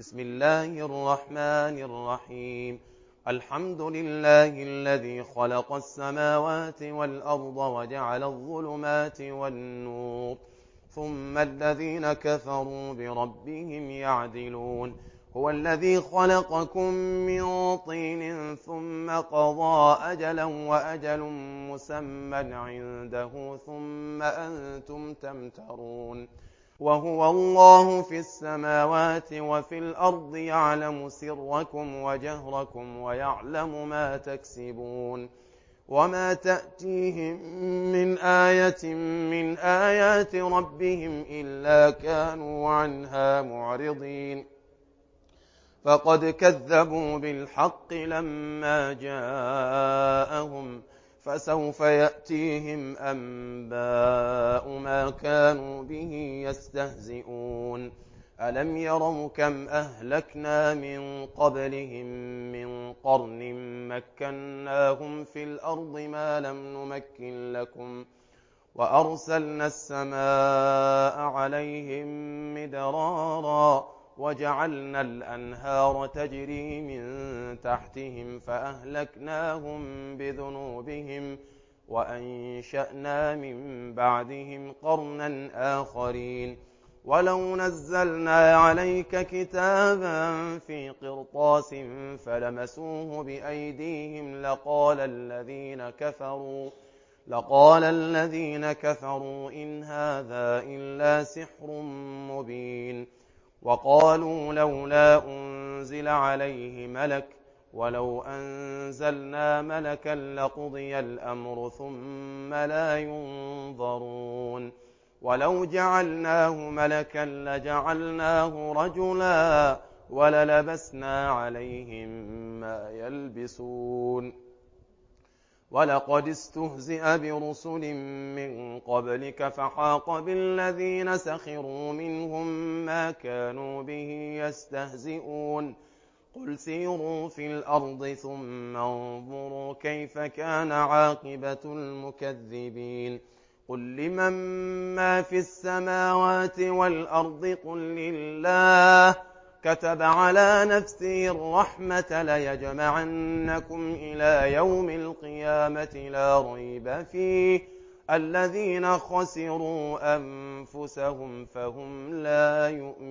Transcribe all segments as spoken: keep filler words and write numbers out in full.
بسم الله الرحمن الرحيم. الحمد لله الذي خلق السماوات والأرض وجعل الظلمات والنور، ثم الذين كفروا بربهم يعدلون. هو الذي خلقكم من طين ثم قضى أجلا وأجل مسمى عنده ثم أنتم تمترون. وهو الله في السماوات وفي الأرض يعلم سركم وجهركم ويعلم ما تكسبون. وما تأتيهم من آية من آيات ربهم إلا كانوا عنها معرضين. فقد كذبوا بالحق لما جاءهم، فسوف يأتيهم أنباء ما كانوا به يستهزئون. ألم يروا كم أهلكنا من قبلهم من قرن مكناهم في الأرض ما لم نمكن لكم، وأرسلنا السماء عليهم مدرارا وجعلنا الأنهار تجري من تحتهم فأهلكناهم بذنوبهم وأنشأنا من بعدهم قرنا آخرين. ولو نزلنا عليك كتابا في قرطاس فلمسوه بأيديهم لقال الذين كفروا لقال الذين كفروا إن هذا إلا سحر مبين. وقالوا لولا أنزل عليه ملك ولو أنزلنا ملكا لقضي الأمر ثم لا ينظرون. ولو جعلناه ملكا لجعلناه رجلا وللبسنا عليهم ما يلبسون. ولقد استهزئ برسل من قبلك فحاق بالذين سخروا منهم ما كانوا به يستهزئون. قل سيروا في الأرض ثم انظروا كيف كان عاقبة المكذبين. قل لمن ما في السماوات والأرض قل لله كتب على نفسه الرحمة ليجمعنكم إلى يوم القيامة لا ريب فيه الذين خسروا أنفسهم فهم لا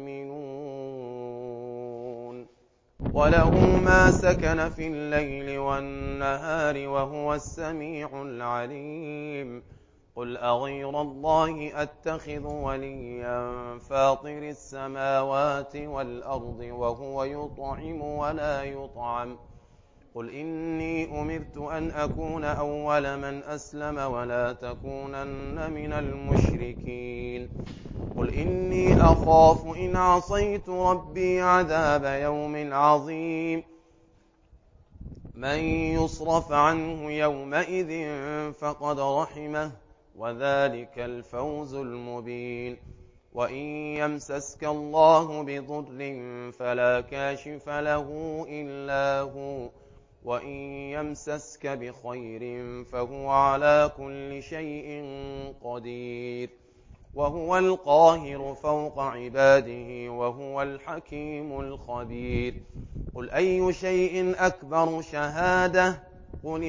يؤمنون. وله ما سكن في الليل والنهار وهو السميع العليم. قل أغير الله أتخذ وليا فاطر السماوات والأرض وهو يطعم ولا يطعم. قل إني أمرت أن أكون أول من أسلم ولا تكونن من المشركين. قل إني أخاف إن عصيت ربي عذاب يوم عظيم. من يصرف عنه يومئذ فقد رحمه وذلك الفوز المبين. وإن يمسسك الله بضر فلا كاشف له إلا هو، وإن يمسسك بخير فهو على كل شيء قدير. وهو القاهر فوق عباده وهو الحكيم الخبير. قل أي شيء أكبر شهادة قل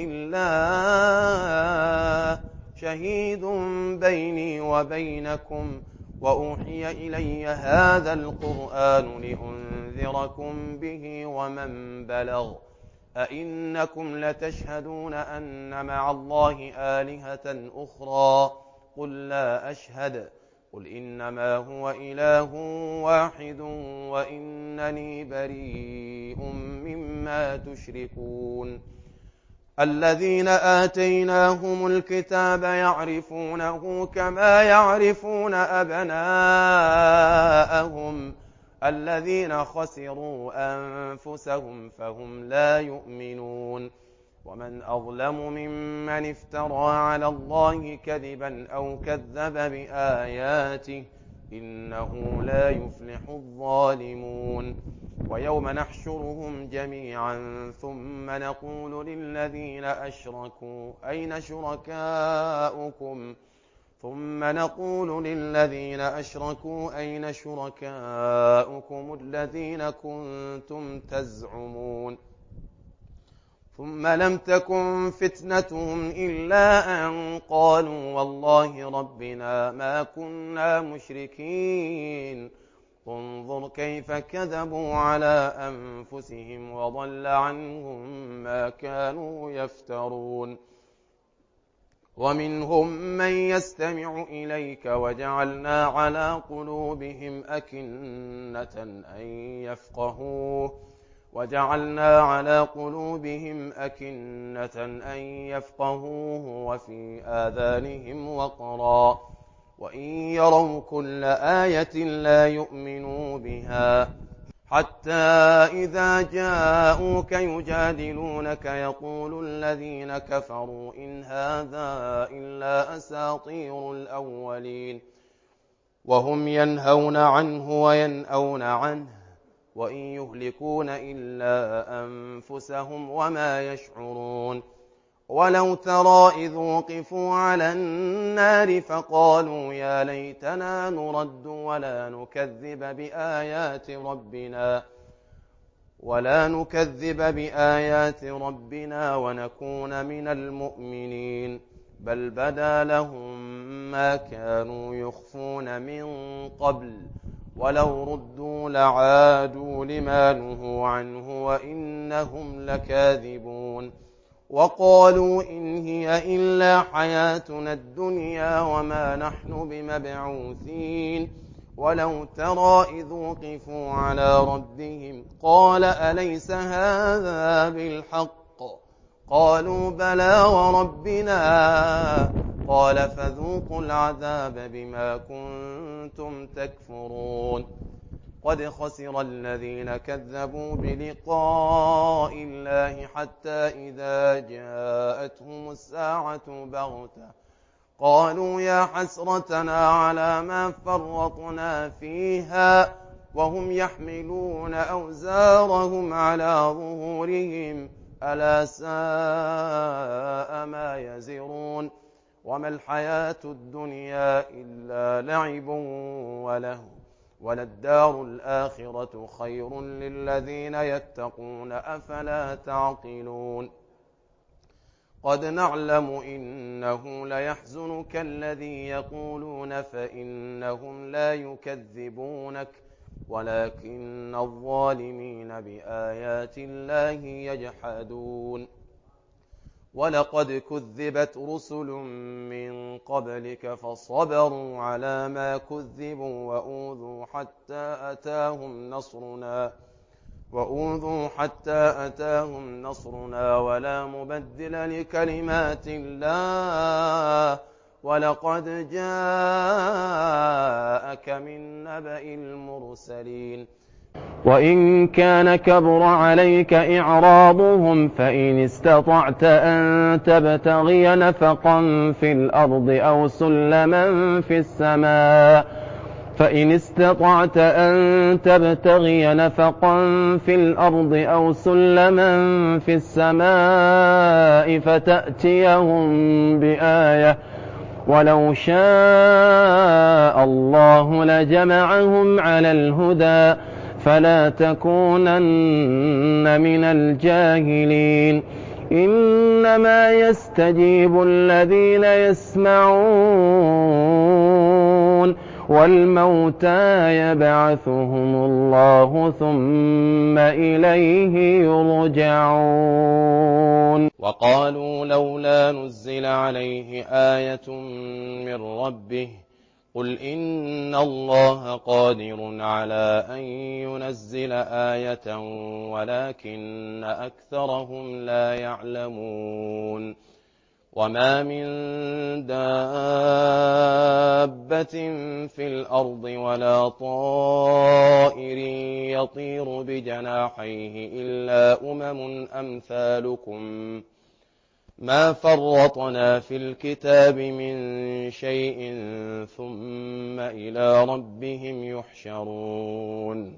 الله شهيد بيني وبينكم وأوحي إلي هذا القرآن لأنذركم به ومن بلغ أئنكم لتشهدون أن مع الله آلهة أخرى قل لا أشهد. قل إنما هو إله واحد وإنني بريء مما تشركون. الذين آتيناهم الكتاب يعرفونه كما يعرفون أبناءهم الذين خسروا أنفسهم فهم لا يؤمنون. ومن أظلم ممن افترى على الله كذبا أو كذب بآياته إنه لا يفلح الظالمون. ويوم نحشرهم جميعا ثم نقول للذين أشركوا أين شركاؤكم ثم نقول للذين أشركوا أين شركاؤكم الذين كنتم تزعمون ثم لم تكن فتنتهم إلا أن قالوا والله ربنا ما كنا مشركين انظر كيف كذبوا على أنفسهم وضل عنهم ما كانوا يفترون ومنهم من يستمع إليك وجعلنا على قلوبهم أكنة أن يفقهوه وجعلنا على قلوبهم أكنة أن يفقهوه وفي آذانهم وقرا وإن يروا كل آية لا يؤمنوا بها حتى إذا جاءوك يجادلونك يقول الذين كفروا إن هذا إلا أساطير الأولين وهم ينهون عنه وينأون عنه وإن يهلكون إلا أنفسهم وما يشعرون ولو ترى إذ وقفوا على النار فقالوا يا ليتنا نرد ولا نكذب بآيات ربنا ولا نكذب بآيات ربنا ونكون من المؤمنين بل بدا لهم ما كانوا يخفون من قبل ولو ردوا لعادوا لما نهوا عنه وإنهم لكاذبون وقالوا إن هي إلا حياتنا الدنيا وما نحن بمبعوثين ولو ترى إذ وقفوا على ربهم قال أليس هذا بالحق قالوا بلى وربنا قال فذوقوا العذاب بما كنتم تكفرون قد خسر الذين كذبوا بلقاء الله حتى إذا جاءتهم الساعة بغتة قالوا يا حسرتنا على ما فرطنا فيها وهم يحملون أوزارهم على ظهورهم ألا ساء ما يزرون وما الحياة الدنيا إلا لعب ولهو وللدار الآخرة خير للذين يتقون أفلا تعقلون قد نعلم إنه ليحزنك الذي يقولون فإنهم لا يكذبونك ولكن الظالمين بآيات الله يجحدون ولقد كذبت رسل من قبلك فصبروا على ما كذبوا وأوذوا حتى أتاهم نصرنا وأوذوا حتى أتاهم نصرنا ولا مبدل لكلمات الله ولقد جاءك من نبأ المرسلين وإن كان كبر عليك إعراضهم فإن استطعت أن تبتغي نفقا في الأرض أو سلما في السماء فإن استطعت أن تبتغي نفقا في الأرض أو سلما في السماء فتأتيهم بآية ولو شاء الله لجمعهم على الهدى فلا تكونن من الجاهلين إنما يستجيب الذين يسمعون والموتى يبعثهم الله ثم إليه يرجعون وقالوا لولا نزل عليه آية من ربه قل إن الله قادر على أن ينزل آية ولكن أكثرهم لا يعلمون وما من دابة في الأرض ولا طائر يطير بجناحيه إلا أمم أمثالكم ما فرطنا في الكتاب من شيء ثم إلى ربهم يحشرون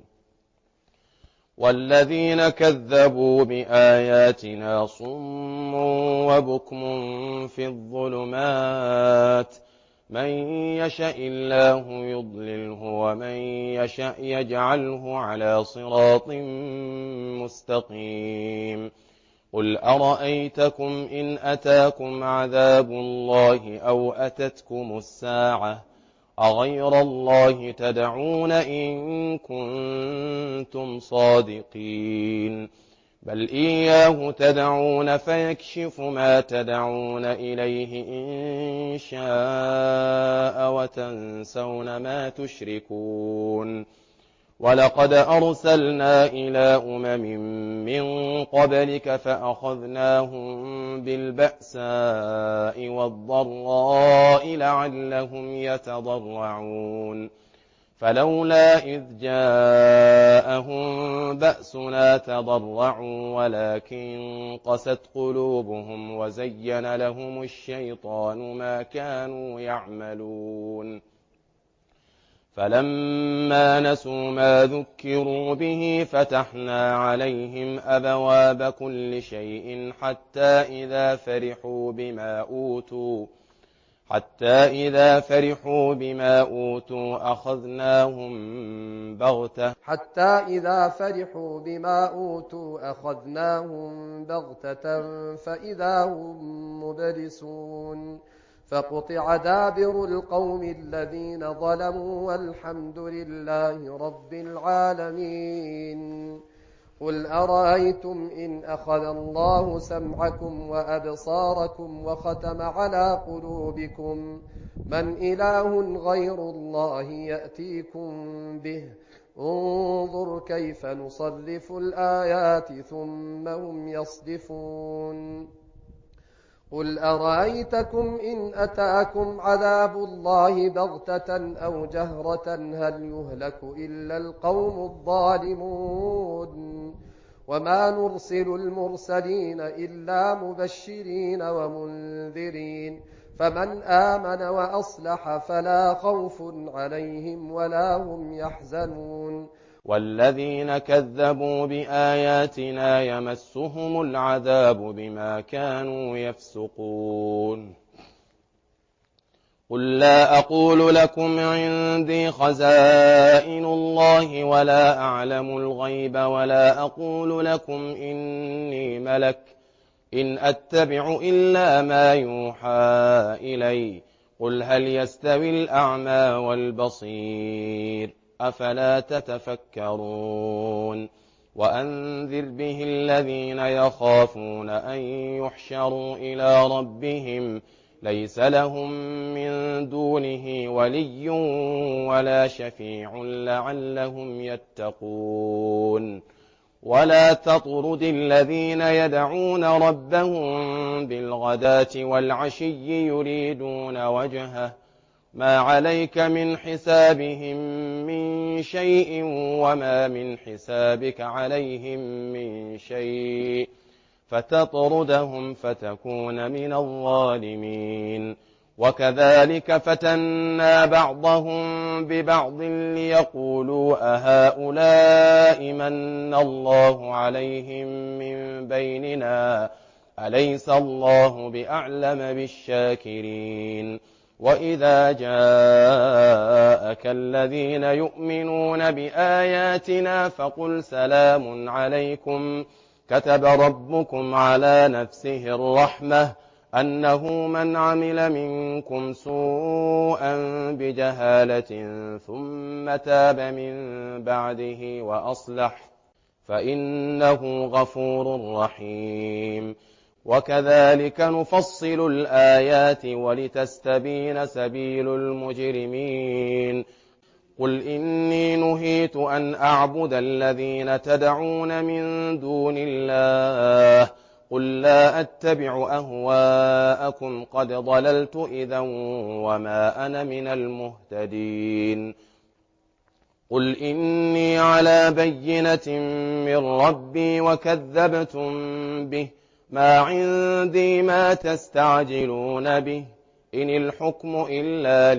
والذين كذبوا بآياتنا صم وبكم في الظلمات من يشاء الله يضلله ومن يشاء يجعله على صراط مستقيم. قل أرأيتكم إن أتاكم عذاب الله أو أتتكم الساعة أغير الله تدعون إن كنتم صادقين؟ بل إياه تدعون فيكشف ما تدعون إليه إن شاء وتنسون ما تشركون. ولقد أرسلنا إلى أمم من قبلك فأخذناهم بالبأساء والضراء لعلهم يتضرعون. فلولا إذ جاءهم بأسنا تضرعوا ولكن قست قلوبهم وزين لهم الشيطان ما كانوا يعملون. فلما نسوا ما ذكروا به فتحنا عليهم أبواب كل شيء حتى إذا فرحوا بما أوتوا حتى إذا فرحوا بما أوتوا أخذناهم بغتة حتى إذا فرحوا بما أوتوا أخذناهم بغتة فإذا هم مبلسون. فقطع دابر القوم الذين ظلموا والحمد لله رب العالمين. قل أرأيتم إن أخذ الله سمعكم وأبصاركم وختم على قلوبكم من إله غير الله يأتيكم به؟ انظر كيف نصرف الآيات ثم هم يصدفون. قل أرأيتكم إن أتاكم عذاب الله بغتة أو جهرة هل يهلك إلا القوم الظالمون؟ وما نرسل المرسلين إلا مبشرين ومنذرين فمن آمن وأصلح فلا خوف عليهم ولا هم يحزنون. والذين كذبوا بآياتنا يمسهم العذاب بما كانوا يفسقون. قل لا أقول لكم عندي خزائن الله ولا أعلم الغيب ولا أقول لكم إني ملك إن أتبع إلا ما يوحى إلي. قل هل يستوي الأعمى والبصير أفلا تتفكرون. وأنذر به الذين يخافون أن يحشروا إلى ربهم ليس لهم من دونه ولي ولا شفيع لعلهم يتقون. ولا تطرد الذين يدعون ربهم بالغداة والعشي يريدون وجهه ما عليك من حسابهم من شيء وما من حسابك عليهم من شيء فتطردهم فتكون من الظالمين. وكذلك فتنا بعضهم ببعض ليقولوا أهؤلاء من الله عليهم من بيننا أليس الله بأعلم بالشاكرين. وإذا جاءك الذين يؤمنون بآياتنا فقل سلام عليكم كتب ربكم على نفسه الرحمة أنه من عمل منكم سوءا بجهالة ثم تاب من بعده وأصلح فإنه غفور رحيم. وكذلك نفصل الآيات ولتستبين سبيل المجرمين. قل إني نهيت أن أعبد الذين تدعون من دون الله قل لا أتبع أهواءكم قد ضللت إذا وما أنا من المهتدين. قل إني على بينة من ربي وكذبتم به ما عندي ما تستعجلون به إن الحكم إلا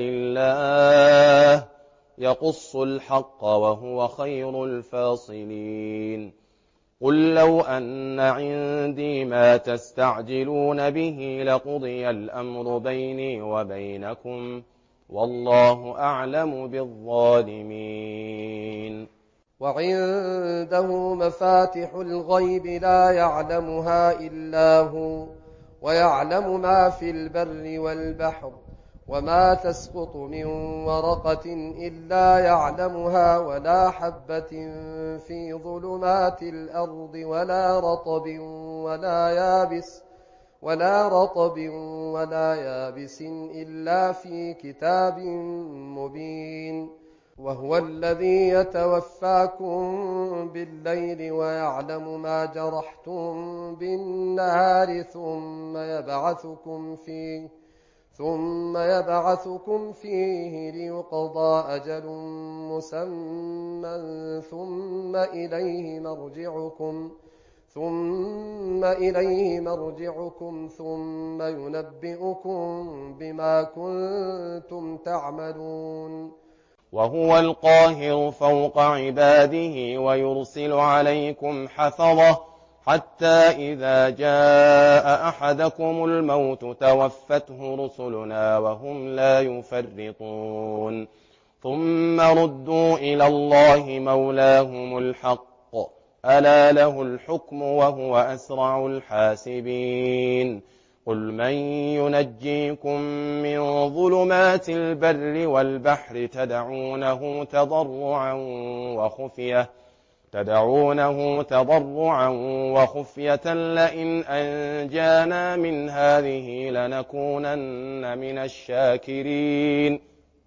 لله يقص الحق وهو خير الفاصلين. قل لو أن عندي ما تستعجلون به لقضي الأمر بيني وبينكم والله أعلم بالظالمين. وعنده مفاتح الغيب لا يعلمها إلا هو ويعلم ما في البر والبحر وما تسقط من ورقة إلا يعلمها ولا حبة في ظلمات الأرض ولا رطب ولا يابس ولا رطب ولا يابس إلا في كتاب مبين. وهو الذي يتوفاكم بالليل ويعلم ما جرحتم بالنهار ثم يبعثكم فيه ثم يبعثكم فيه ليقضى أجل مسمى ثم إليه مرجعكم ثم إليه مرجعكم ثم ينبئكم بما كنتم تعملون. وهو القاهر فوق عباده ويرسل عليكم حفظة حتى إذا جاء أحدكم الموت توفته رسلنا وهم لا يفرطون ثم ردوا إلى الله مولاهم الحق ألا له الحكم وهو أسرع الحاسبين. قل من ينجيكم من ظلمات البر والبحر تدعونه تضرعا وخفية تدعونه تضرعا وخفية لئن أنجانا من هذه لنكونن من الشاكرين.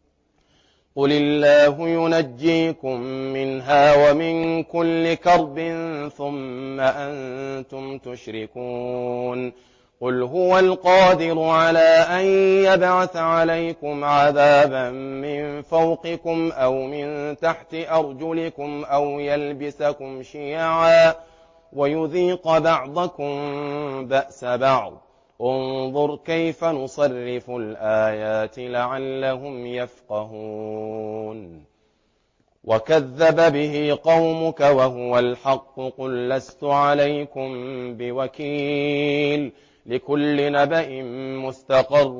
قل الله ينجيكم منها ومن كل كرب ثم أنتم تشركون. قل هو القادر على أن يبعث عليكم عذابا من فوقكم أو من تحت أرجلكم أو يلبسكم شيعا ويذيق بعضكم بأس بعض. انظر كيف نصرف الآيات لعلهم يفقهون. وكذب به قومك وهو الحق قل لست عليكم بوكيل لكل نبأ مستقر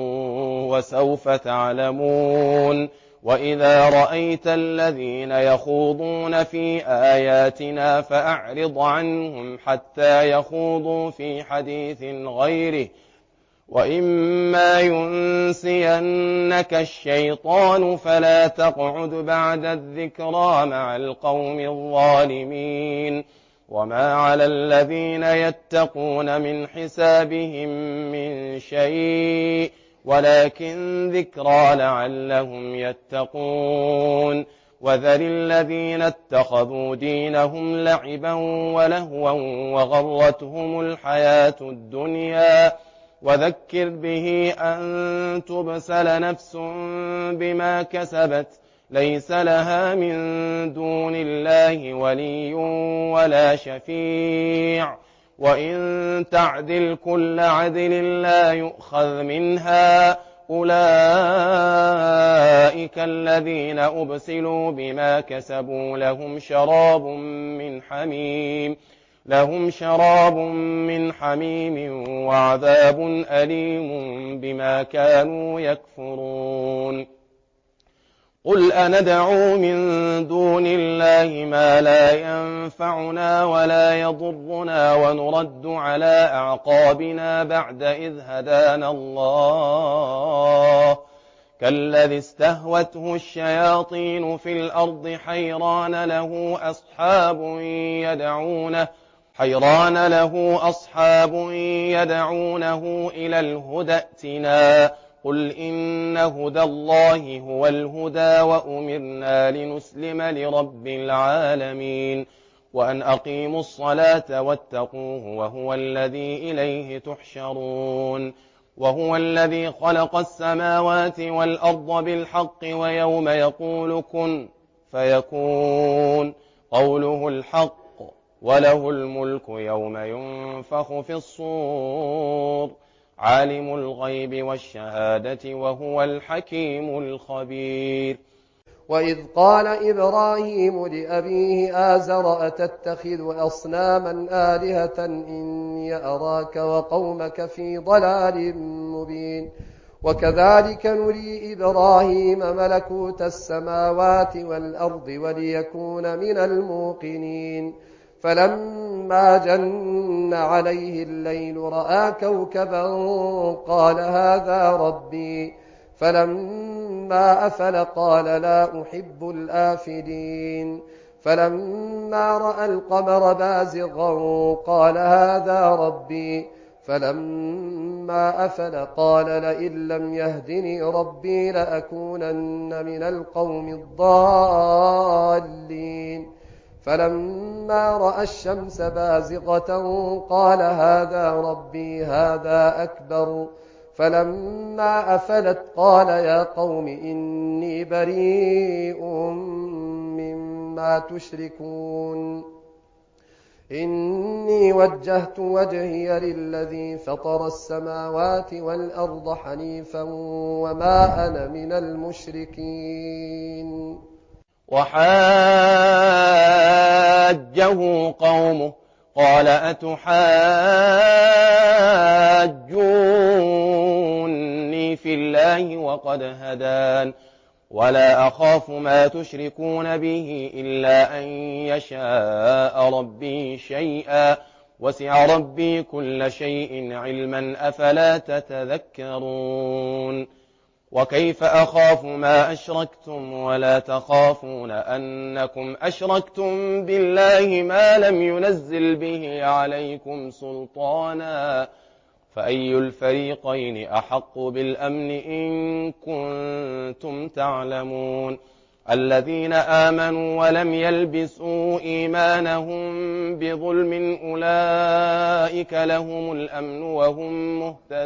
وسوف تعلمون. وإذا رأيت الذين يخوضون في آياتنا فأعرض عنهم حتى يخوضوا في حديث غيره وإما ينسينك الشيطان فلا تقعد بعد الذكرى مع القوم الظالمين. وما على الذين يتقون من حسابهم من شيء ولكن ذكرى لعلهم يتقون. وذر الذين اتخذوا دينهم لعبا ولهوا وغرتهم الحياة الدنيا وذكر به أن تبسل نفس بما كسبت ليس لها من دون الله ولي ولا شفيع وإن تعدل كل عدل لا يؤخذ منها أولئك الذين أبسلوا بما كسبوا لهم شراب من حميم لهم شراب من حميم وعذاب أليم بما كانوا يكفرون. قل أندعو من دون الله ما لا ينفعنا ولا يضرنا ونرد على أعقابنا بعد إذ هدانا الله كالذي استهوته الشياطين في الأرض حيران له أصحاب يدعونه حيران له أصحاب يدعونه إلى الهدى ائتنا قل إن هدى الله هو الهدى وأمرنا لنسلم لرب العالمين وأن أقيموا الصلاة واتقوه وهو الذي إليه تحشرون. وهو الذي خلق السماوات والأرض بالحق ويوم يقول كن فيكون قوله الحق وله الملك يوم ينفخ في الصور عالم الغيب والشهادة وهو الحكيم الخبير. وإذ قال إبراهيم لأبيه آزر أتتخذ أصناما آلهة إني أراك وقومك في ضلال مبين وكذلك نري إبراهيم ملكوت السماوات والأرض وليكون من الموقنين فلما جن عليه الليل رأى كوكبا قال هذا ربي فلما أفل قال لا أحب الآفلين فلما رأى القمر بازغا قال هذا ربي فلما أفل قال لئن لم يهدني ربي لأكونن من القوم الضالين فلما رأى الشمس بازغة قال هذا ربي هذا أكبر فلما أفلت قال يا قوم إني بريء مما تشركون إني وجهت وجهي للذي فطر السماوات والأرض حنيفا وما أنا من المشركين وحاجه قومه قال أتحاجوني في الله وقد هدان ولا أخاف ما تشركون به إلا أن يشاء ربي شيئا وسع ربي كل شيء علما أفلا تتذكرون وكيف أخاف ما أشركتم ولا تخافون أنكم أشركتم بالله ما لم ينزل به عليكم سلطانا فأي الفريقين أحق بالأمن إن كنتم تعلمون الذين آمنوا ولم يلبسوا إيمانهم بظلم أولئك لهم الأمن وهم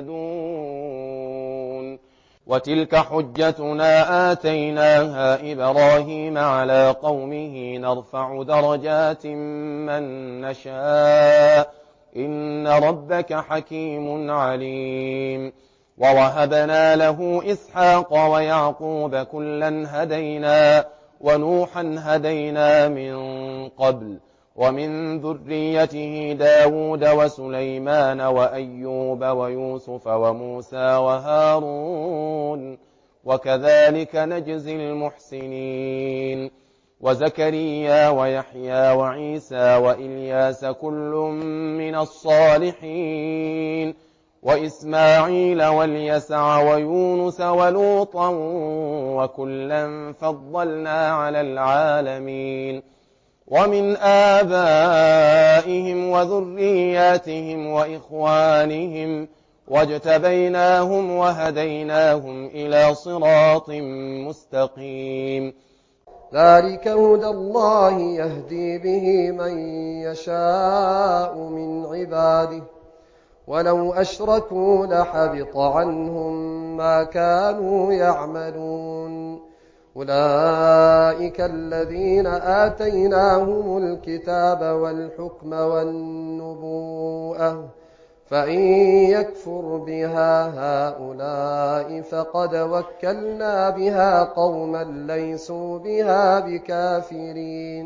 مهتدون وتلك حجتنا آتيناها إبراهيم على قومه نرفع درجات من نشاء إن ربك حكيم عليم ووهبنا له إسحاق ويعقوب كلا هدينا ونوحا هدينا من قبل ومن ذريته داود وسليمان وأيوب ويوسف وموسى وهارون وكذلك نجزي المحسنين وزكريا ويحيى وعيسى وإلياس كل من الصالحين وإسماعيل واليسع ويونس ولوطا وكلا فضلنا على العالمين ومن آبائهم وذرياتهم وإخوانهم واجتبيناهم وهديناهم إلى صراط مستقيم ذلك هدى الله يهدي به من يشاء من عباده ولو أشركوا لحبط عنهم ما كانوا يعملون أولئك الذين آتيناهم الكتاب والحكم والنبوءة فإن يكفر بها هؤلاء فقد وكلنا بها قوما ليسوا بها بكافرين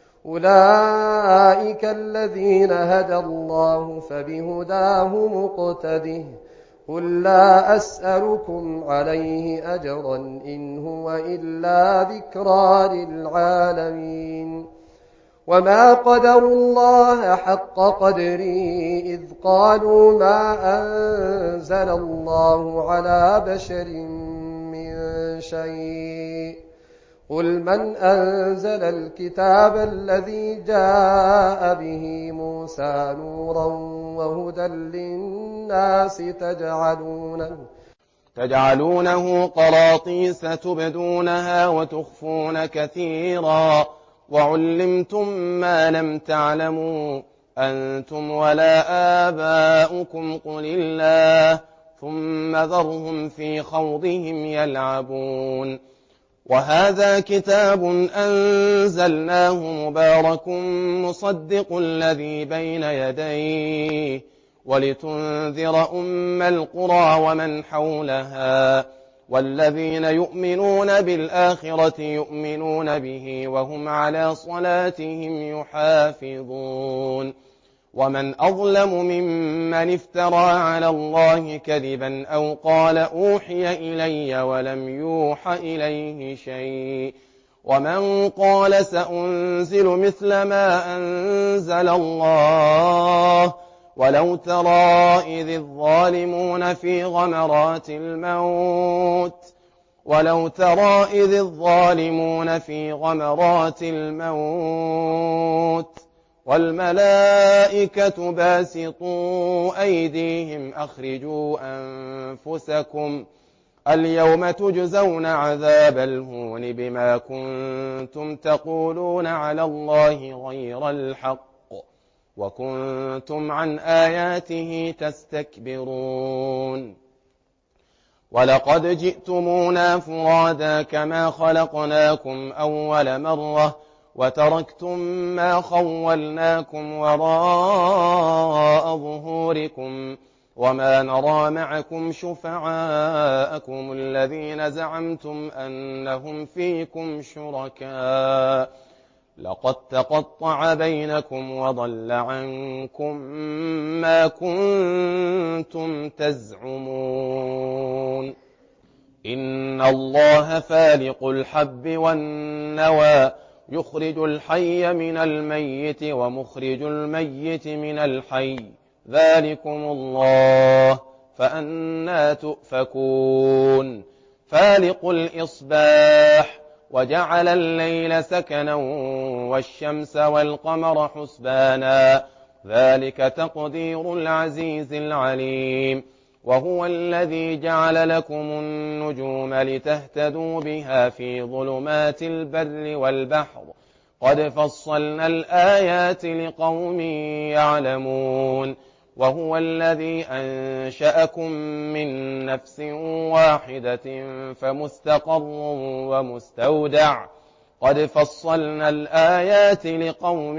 أولئك الذين هدى الله فبهداه مقتده قل لا أسألكم عليه أجرا إن هو إلا ذكرى للعالمين وما قدروا الله حق قدره إذ قالوا ما أنزل الله على بشر من شيء قل من أنزل الكتاب الذي جاء به موسى نورا وهدى للناس تجعلونه تجعلونه قراطيس تبدونها وتخفون كثيرا وعلمتم ما لم تعلموا أنتم ولا آباؤكم قل الله ثم ذرهم في خوضهم يلعبون وهذا كتاب أنزلناه مبارك مصدق الذي بين يديه ولتنذر أم القرى ومن حولها والذين يؤمنون بالآخرة يؤمنون به وهم على صلاتهم يحافظون ومن أظلم ممن افترى على الله كذبا أو قال أوحي إلي ولم يوح إليه شيء ومن قال سأنزل مثل ما أنزل الله ولو ترى إذ الظالمون في غمرات الموت ولو ترى إذ الظالمون في غمرات الموت والملائكة باسطوا أيديهم أخرجوا أنفسكم اليوم تجزون عذاب الهون بما كنتم تقولون على الله غير الحق وكنتم عن آياته تستكبرون ولقد جئتمونا فرادا كما خلقناكم أول مرة وتركتم ما خولناكم وراء ظهوركم وما نرى معكم شفعاءكم الذين زعمتم أنهم فيكم شركاء لقد تقطع بينكم وضل عنكم ما كنتم تزعمون إن الله فالق الحب والنوى يخرج الحي من الميت ومخرج الميت من الحي ذلكم الله فأنى تؤفكون فالق الإصباح وجعل الليل سكنا والشمس والقمر حسبانا ذلك تقدير العزيز العليم وهو الذي جعل لكم النجوم لتهتدوا بها في ظلمات البر والبحر قد فصلنا الآيات لقوم يعلمون وهو الذي أنشأكم من نفس واحدة فمستقر ومستودع قد فصلنا الآيات لقوم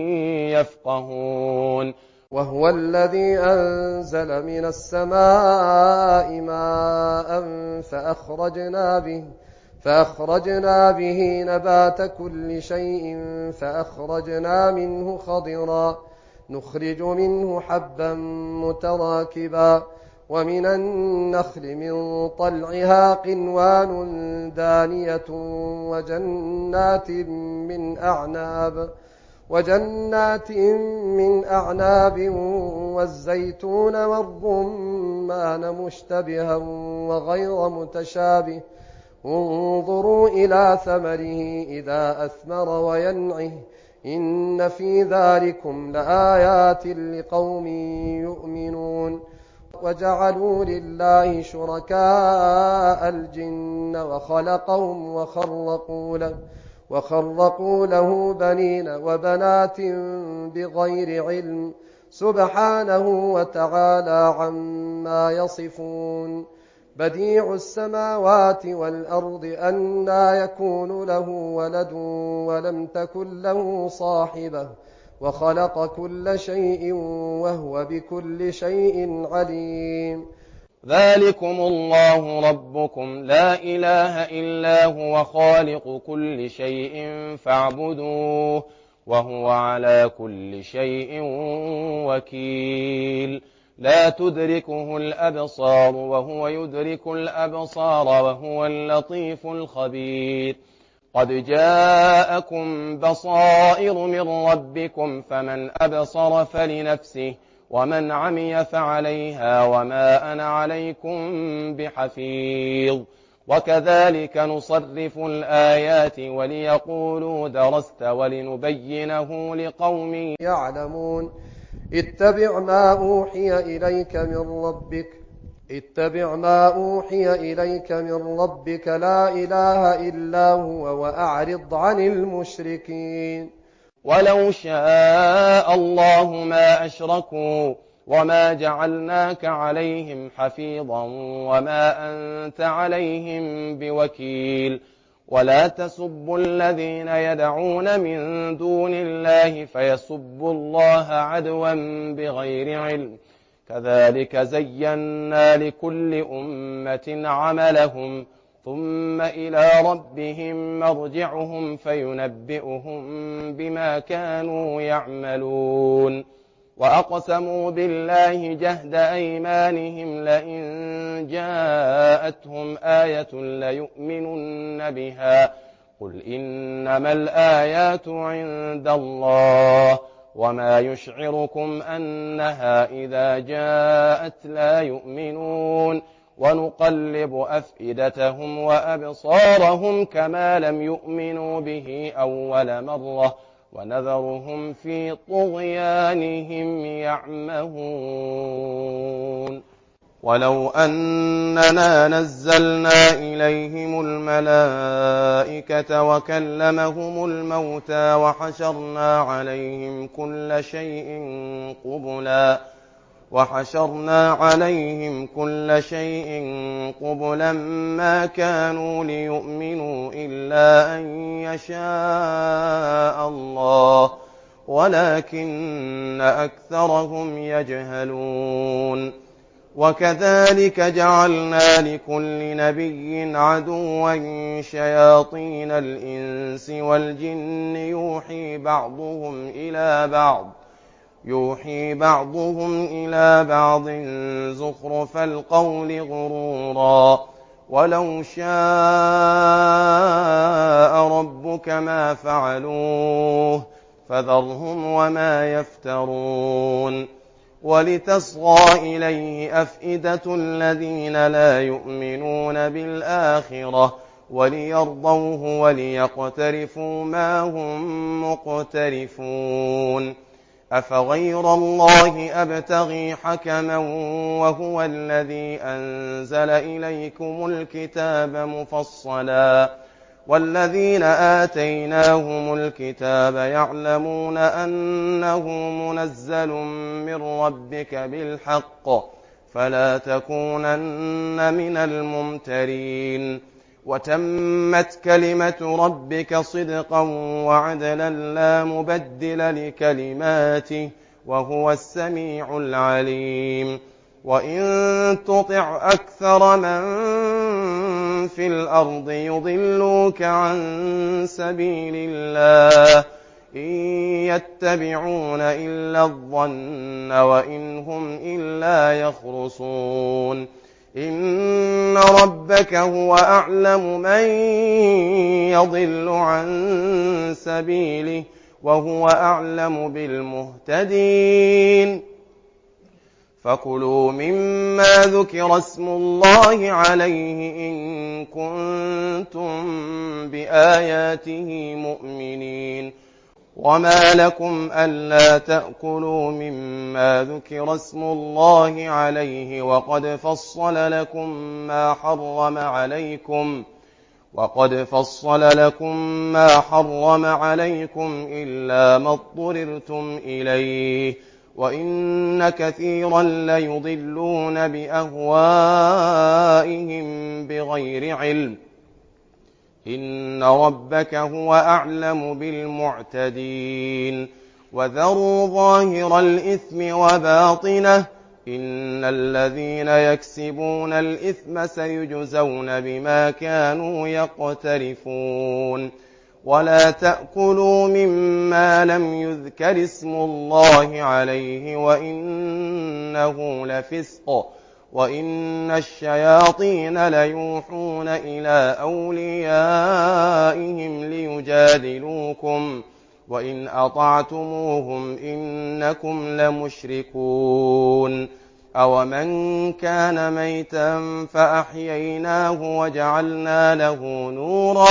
يفقهون وهو الذي أنزل من السماء ماء فأخرجنا به فأخرجنا به نبات كل شيء فأخرجنا منه خضرا نخرج منه حبا متراكبا ومن النخل من طلعها قنوان دانية وجنات من أعناب وجنات من أعناب والزيتون والرمان مشتبها وغير متشابه انظروا إلى ثمره إذا أثمر وينعه إن في ذلكم لآيات لقوم يؤمنون وجعلوا لله شركاء الجن وخلقهم وخرقوا له وخرقوا له بنين وبنات بغير علم سبحانه وتعالى عما يصفون بديع السماوات والأرض أنى يكون له ولد ولم تكن له صاحبة وخلق كل شيء وهو بكل شيء عليم ذلكم الله ربكم لا إله إلا هو خالق كل شيء فاعبدوه وهو على كل شيء وكيل لا تدركه الأبصار وهو يدرك الأبصار وهو اللطيف الخبير قد جاءكم بصائر من ربكم فمن أبصر فلنفسه ومن عمي فعليها وما أنا عليكم بحفيظ وكذلك نصرف الآيات وليقولوا درست ولنبينه لقوم يعلمون اتبع ما أوحي إليك من ربك اتبع ما أوحي إليك من ربك لا إله إلا هو وأعرض عن المشركين ولو شاء الله ما أشركوا وما جعلناك عليهم حفيظا وما أنت عليهم بوكيل ولا تسبوا الذين يدعون من دون الله فيسبوا الله عدوا بغير علم كذلك زينا لكل أمة عملهم ثم إلى ربهم مرجعهم فينبئهم بما كانوا يعملون وأقسموا بالله جهد أيمانهم لئن جاءتهم آية ليؤمنن بها قل إنما الآيات عند الله وما يشعركم أنها إذا جاءت لا يؤمنون ونقلب أفئدتهم وأبصارهم كما لم يؤمنوا به أول مرة ونذرهم في طغيانهم يعمهون ولو أننا نزلنا إليهم الملائكة وكلمهم الموتى وحشرنا عليهم كل شيء قبلا وحشرنا عليهم كل شيء قبلا ما كانوا ليؤمنوا إلا أن يشاء الله ولكن أكثرهم يجهلون وكذلك جعلنا لكل نبي عدوا شياطين الإنس والجن يوحي بعضهم إلى بعض يوحي بعضهم إلى بعض زخرف القول غرورا ولو شاء ربك ما فعلوه فذرهم وما يفترون ولتصغى إليه أفئدة الذين لا يؤمنون بالآخرة وليرضوه وليقترفوا ما هم مقترفون أفغير الله أبتغي حكما وهو الذي أنزل إليكم الكتاب مفصلا والذين آتيناهم الكتاب يعلمون أنه منزل من ربك بالحق فلا تكونن من الممترين وتمت كلمة ربك صدقا وعدلا لا مبدل لكلماته وهو السميع العليم وإن تطع أكثر من في الأرض يضلوك عن سبيل الله إن يتبعون إلا الظن وإن هم إلا يخرصون إن ربك هو أعلم من يضل عن سبيله وهو أعلم بالمهتدين فكلوا مما ذكر اسم الله عليه إن كنتم بآياته مؤمنين وما لكم ألا تأكلوا مما ذكر اسم الله عليه وقد فصل لكم ما حرم عليكم وقد فصل لكم ما حرم عليكم إلا ما اضطررتم إليه وإن كثيرا ليضلون بأهوائهم بغير علم إن ربك هو أعلم بالمعتدين وذروا ظاهر الإثم وباطنه إن الذين يكسبون الإثم سيجزون بما كانوا يقترفون ولا تأكلوا مما لم يذكر اسم الله عليه وإنه لفسق وإن الشياطين ليوحون إلى أوليائهم ليجادلوكم وإن أطعتموهم إنكم لمشركون أومن كان ميتا فأحييناه وجعلنا له نورا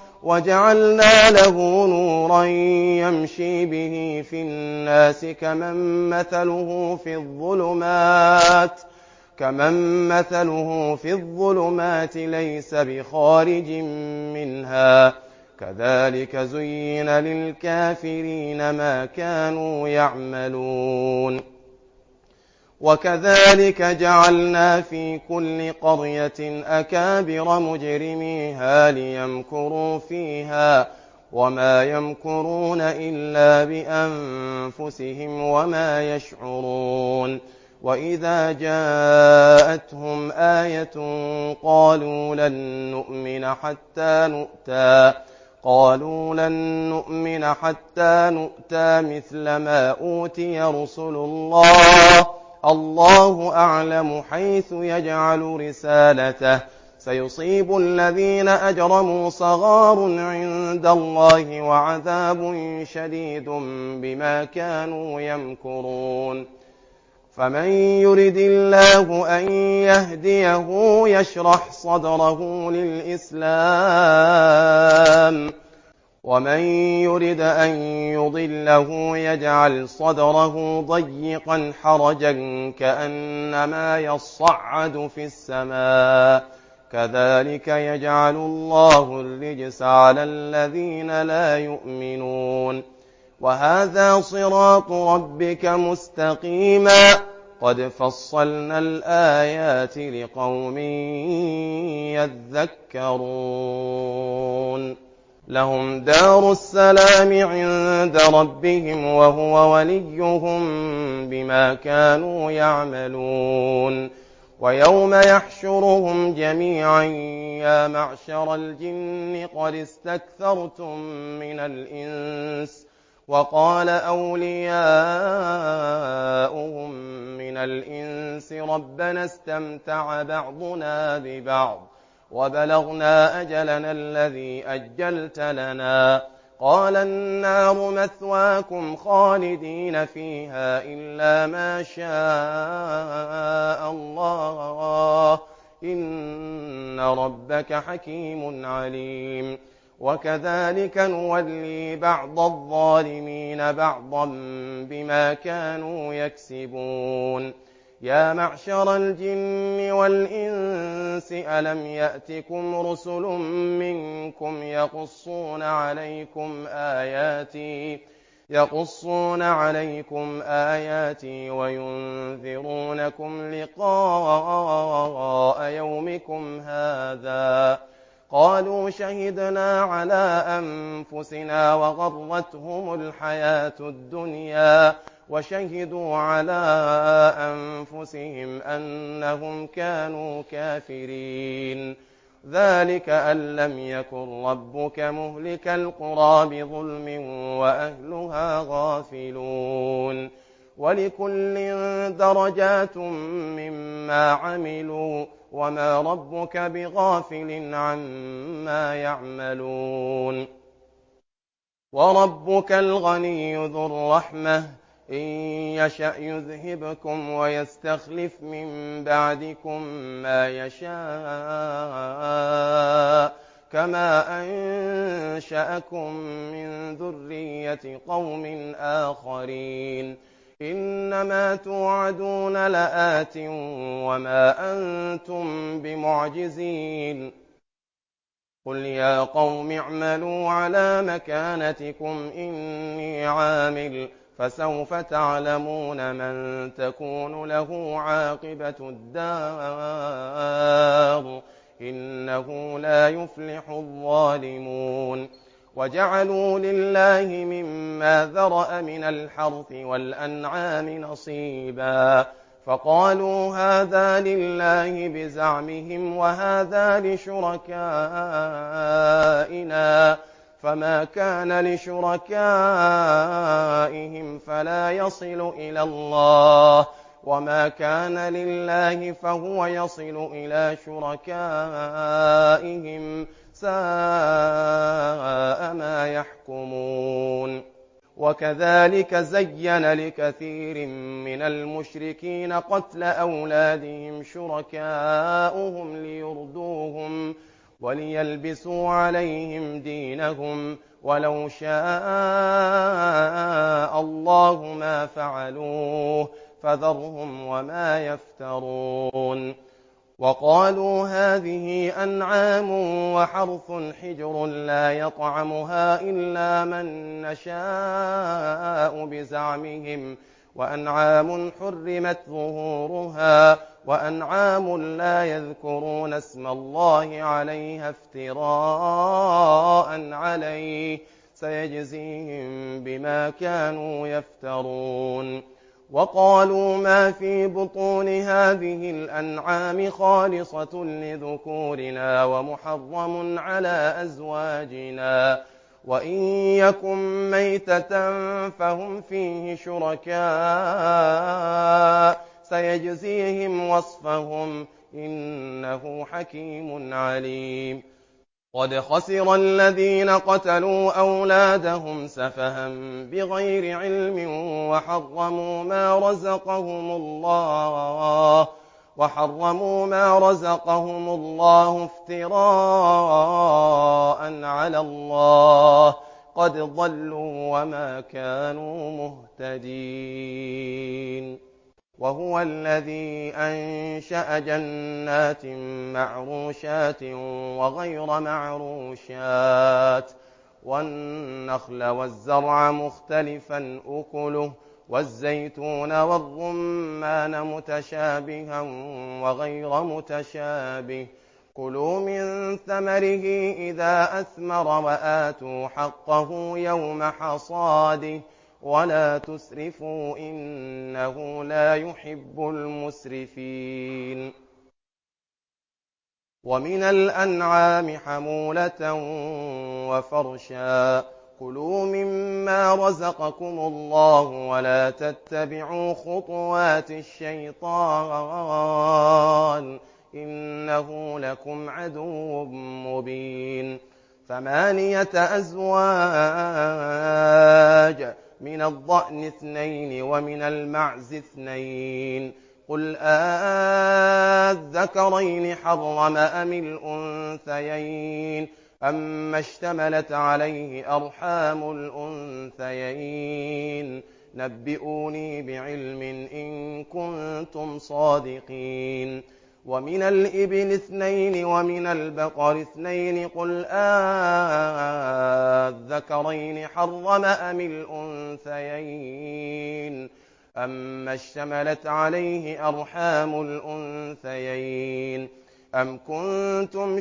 وجعلنا له نورا يمشي به في الناس كمن مثله في الظلمات كمن مثله في الظلمات ليس بخارج منها كذلك زين للكافرين ما كانوا يعملون وكذلك جعلنا في كل قرية أكابر مجرميها ليمكروا فيها وما يمكرون إلا بأنفسهم وما يشعرون وإذا جاءتهم آية قالوا لن نؤمن حتى نؤتى قالوا لن نؤمن حتى نؤتى مثل ما أوتي رسل الله الله أعلم حيث يجعل رسالته سيصيب الذين أجرموا صغار عند الله وعذاب شديد بما كانوا يمكرون فمن يرد الله أن يهديه يشرح صدره للإسلام ومن يرد أن يضله يجعل صدره ضيقا حرجا كأنما يصعد في السماء كذلك يجعل الله الرجس على الذين لا يؤمنون وهذا صراط ربك مستقيما قد فصلنا الآيات لقوم يذكرون لهم دار السلام عند ربهم وهو وليهم بما كانوا يعملون ويوم يحشرهم جميعا يا معشر الجن قد استكثرتم من الإنس وقال أولياؤهم من الإنس ربنا استمتع بعضنا ببعض وبلغنا أجلنا الذي أجلت لنا قال النار مثواكم خالدين فيها إلا ما شاء الله إن ربك حكيم عليم وكذلك نولي بعض الظالمين بعضا بما كانوا يكسبون يا معشر الجن والإنس ألم يأتكم رسل منكم يقصون عليكم آياتي يقصون عليكم آياتي وينذرونكم لقاء يومكم هذا قالوا شهدنا على أنفسنا وغرتهم الحياة الدنيا وشهدوا على أنفسهم أنهم كانوا كافرين ذلك أن لم يكن ربك مهلك القرى بظلم وأهلها غافلون ولكل درجات مما عملوا وما ربك بغافل عما يعملون وربك الغني ذو الرحمة إن يشأ يذهبكم ويستخلف من بعدكم ما يشاء كما أنشأكم من ذرية قوم آخرين إنما توعدون لآت وما أنتم بمعجزين قل يا قوم اعملوا على مكانتكم إني عامل فسوف تعلمون من تكون له عاقبة الدار إنه لا يفلح الظالمون وجعلوا لله مما ذرأ من الحرث والأنعام نصيبا فقالوا هذا لله بزعمهم وهذا لشركائنا فما كان لشركائهم فلا يصل إلى الله وما كان لله فهو يصل إلى شركائهم ساء ما يحكمون وكذلك زين لكثير من المشركين قتل أولادهم شركاؤهم ليردوهم وليلبسوا عليهم دينهم ولو شاء الله ما فعلوه فذرهم وما يفترون وقالوا هذه أنعام وحرث حجر لا يطعمها إلا من نشاء بزعمهم وأنعام حرمت ظهورها وأنعام لا يذكرون اسم الله عليها افتراء عليه سيجزيهم بما كانوا يفترون وقالوا ما في بطون هذه الأنعام خالصة لذكورنا ومحرم على أزواجنا وإن يكن ميتة فهم فيه شركاء سيجزيهم وصفهم إنه حكيم عليم. قد خسر الذين قتلوا أولادهم سفها بغير علم وحرموا ما رزقهم الله وحرموا ما رزقهم الله افتراء على الله قد ضلوا وما كانوا مهتدين. وهو الذي أنشأ جنات معروشات وغير معروشات والنخل والزرع مختلفا أكله والزيتون والرمان متشابها وغير متشابه كلوا من ثمره إذا أثمر وآتوا حقه يوم حصاده ولا تسرفوا إنه لا يحب المسرفين. ومن الأنعام حمولة وفرشا كلوا مما رزقكم الله ولا تتبعوا خطوات الشيطان إنه لكم عدو مبين. ثمانية أزواج من الضأن اثنين ومن المعز اثنين قل آذكرين حرم أم الأنثيين أما اشتملت عليه أرحام الأنثيين نبئوني بعلم إن كنتم صادقين. ومن الإبل اثنين ومن البقر اثنين قل آذكرين حرم أم الأنثيين أما اشتملت عليه أرحام الأنثيين أم كنتم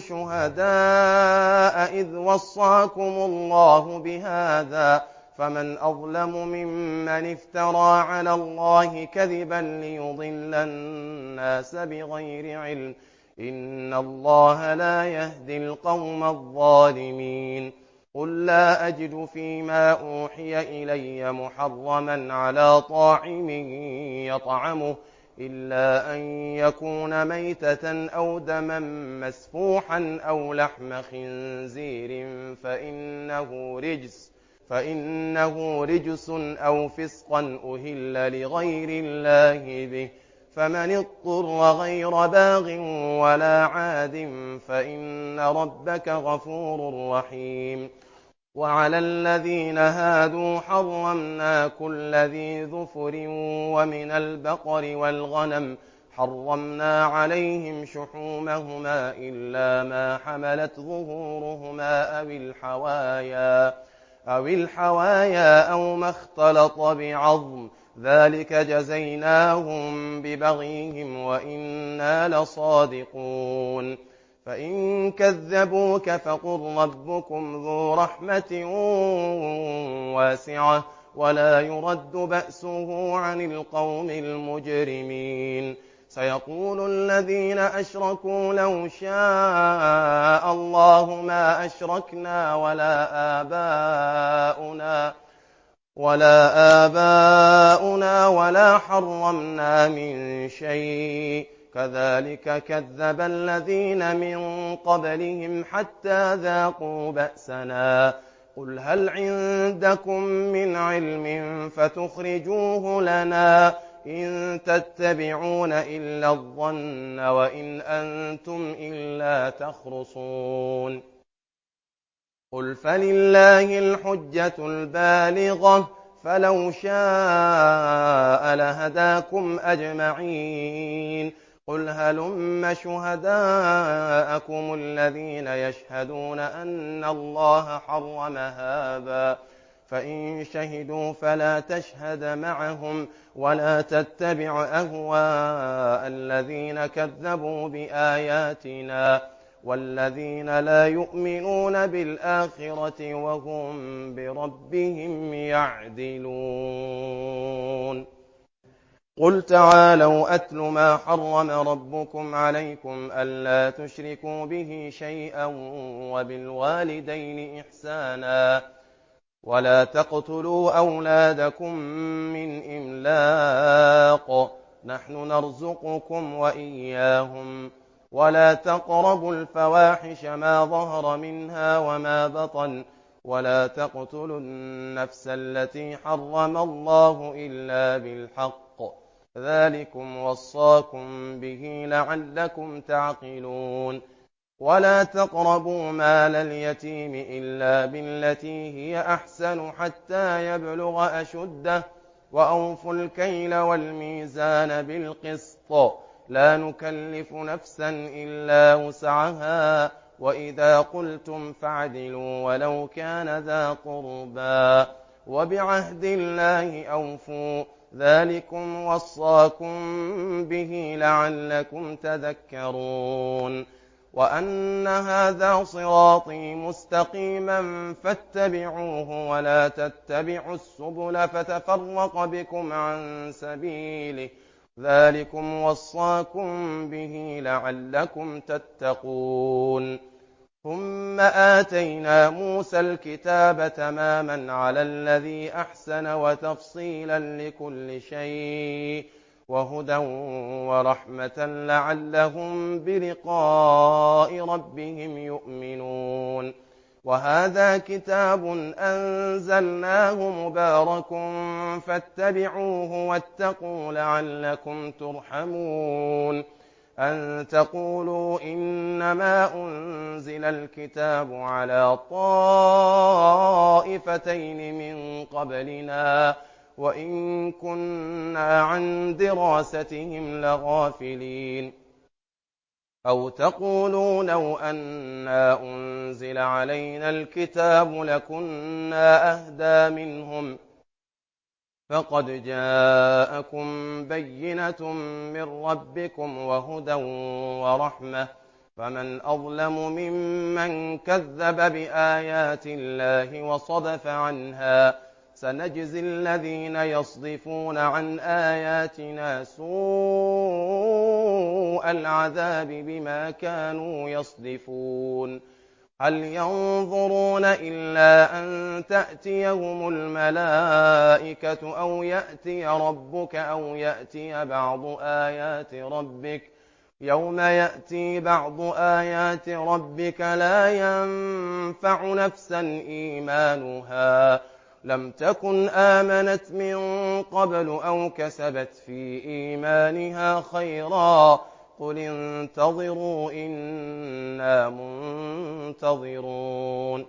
شهداء إذ وصاكم الله بهذا فمن أظلم ممن افترى على الله كذبا ليضل الناس بغير علم إن الله لا يهدي القوم الظالمين. قل لا أجد فيما أوحي إلي محرما على طاعم يطعمه إلا أن يكون ميتة أو دما مسفوحا أو لحم خنزير فإنه رجس فإنه رجس أو فسقا أهل لغير الله به فمن اضطر غير باغ ولا عاد فإن ربك غفور رحيم. وعلى الذين هادوا حرمنا كل ذي ظفر ومن البقر والغنم حرمنا عليهم شحومهما إلا ما حملت ظهورهما أو الحوايا أو الحوايا أو ما اختلط بعظم ذلك جزيناهم ببغيهم وإنا لصادقون. فإن كذبوك فقل ربكم ذو رحمة واسعة ولا يرد بأسه عن القوم المجرمين. سيقول الذين أشركوا لو شاء الله ما أشركنا ولا آباؤنا ولا آباؤنا ولا حرمنا من شيء كذلك كذب الذين من قبلهم حتى ذاقوا بأسنا قل هل عندكم من علم فتخرجوه لنا إن تتبعون إلا الظن وإن أنتم إلا تخرصون. قل فلله الحجة البالغة فلو شاء لهداكم أجمعين. قل هلم شهداءكم الذين يشهدون أن الله حرم هذا فإن شهدوا فلا تشهد معهم ولا تتبع أهواء الذين كذبوا بآياتنا والذين لا يؤمنون بالآخرة وهم بربهم يعدلون. قل تعالوا أتل ما حرم ربكم عليكم ألا تشركوا به شيئا وبالوالدين إحسانا ولا تقتلوا أولادكم من إملاق نحن نرزقكم وإياهم ولا تقربوا الفواحش ما ظهر منها وما بطن ولا تقتلوا النفس التي حرم الله إلا بالحق ذلكم وصاكم به لعلكم تعقلون ولا تقربوا مال اليتيم إلا بالتي هي أحسن حتى يبلغ أشده وأوفوا الكيل والميزان بالقسط لا نكلف نفسا إلا وسعها وإذا قلتم فاعدلوا ولو كان ذا قربى وبعهد الله أوفوا ذلكم وصاكم به لعلكم تذكرون وأن هذا صراطي مستقيما فاتبعوه ولا تتبعوا السبل فتفرق بكم عن سبيله ذلكم وصاكم به لعلكم تتقون ثم آتينا موسى الكتاب تماما على الذي أحسن وتفصيلا لكل شيء وهدى ورحمة لعلهم بلقاء ربهم يؤمنون وهذا كتاب أنزلناه مبارك فاتبعوه واتقوا لعلكم ترحمون أن تقولوا إنما أنزل الكتاب على طائفتين من قبلنا وإن كنا عن دراستهم لغافلين أو تقولوا لو أنا أنزل علينا الكتاب لكنا أهدى منهم فقد جاءكم بينة من ربكم وهدى ورحمة فمن أظلم ممن كذب بآيات الله وصدف عنها سنجزي الذين يصدفون عن آياتنا سوء العذاب بما كانوا يصدفون هل ينظرون إلا أن تأتيهم الملائكة أو يأتي ربك أو يأتي بعض آيات ربك يوم يأتي بعض آيات ربك لا ينفع نفسا إيمانها لم تكن آمنت من قبل أو كسبت في إيمانها خيرا قل انتظروا إنا منتظرون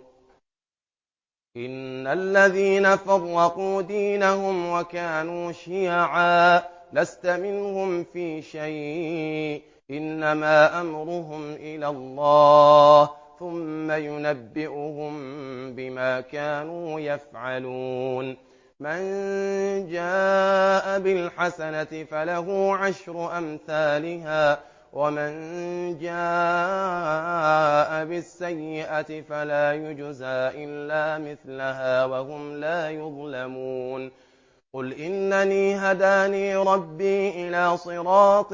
إن الذين فرقوا دينهم وكانوا شيعا لست منهم في شيء إنما أمرهم إلى الله ثم ينبئهم بما كانوا يفعلون من جاء بالحسنة فله عشر أمثالها ومن جاء بالسيئة فلا يجزى إلا مثلها وهم لا يظلمون قل إنني هداني ربي إلى صراط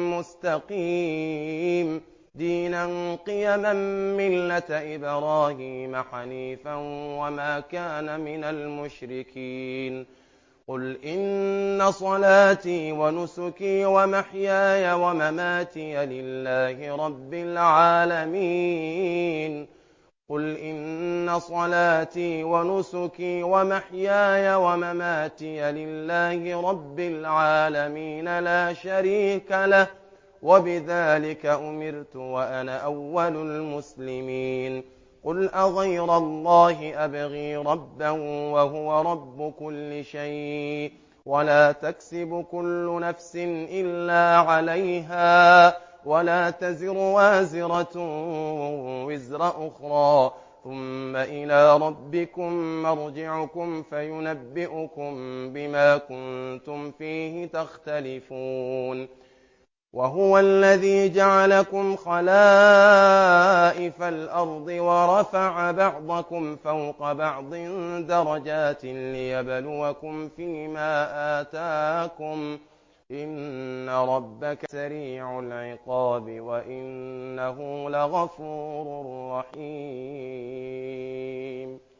مستقيم دينا قيما ملة إبراهيم حنيفا وما كان من المشركين قل إن صلاتي ونسكي ومحياي ومماتي لله رب العالمين قل إن صلاتي ونسكي ومحياي ومماتي لله رب العالمين لا شريك له وبذلك أمرت وأنا أول المسلمين قل أغير الله أبغي ربا وهو رب كل شيء ولا تكسب كل نفس إلا عليها ولا تزر وازرة وزر أخرى ثم إلى ربكم مرجعكم فينبئكم بما كنتم فيه تختلفون وهو الذي جعلكم خلائف الأرض ورفع بعضكم فوق بعض درجات ليبلوكم فيما آتاكم إن ربك سريع العقاب وإنه لغفور رحيم